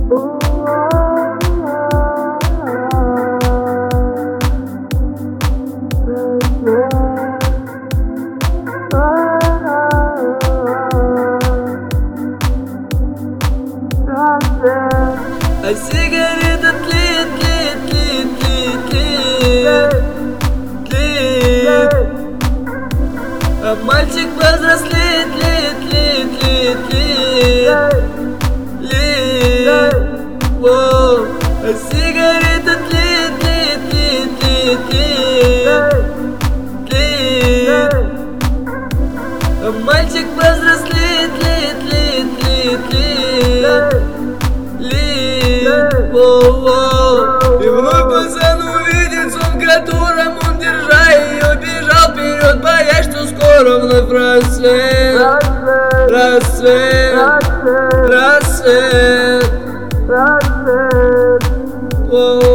А сигарета тлеет, тлеет, тлеет, тлеет, тлеет, тлеет. А мальчик повзрослеет, тлеет, тлеет, тлеет, тлеет, тлеет. Воу. А сигарета тлеет, тлеет, тлеет, тлеет, тлеет, тлеет. А мальчик повзрослеет, тлеет, тлеет, тлеет, тлеет. Воу-воу. И вновь пацан увидит сон, в котором он, держа ее, бежал вперед, боясь, что скоро вновь рассвет, рассвет, рассвет, рассвет.